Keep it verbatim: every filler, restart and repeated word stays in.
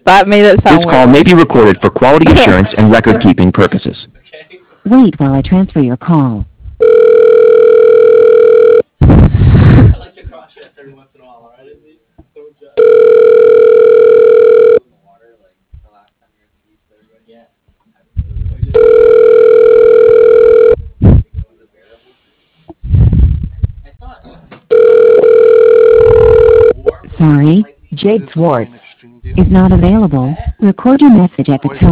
That made it sound This call weird. may be recorded for quality assurance and record-keeping purposes. Wait while I transfer your call. Sorry, Jade Swartz is not available. Record your message at the tone.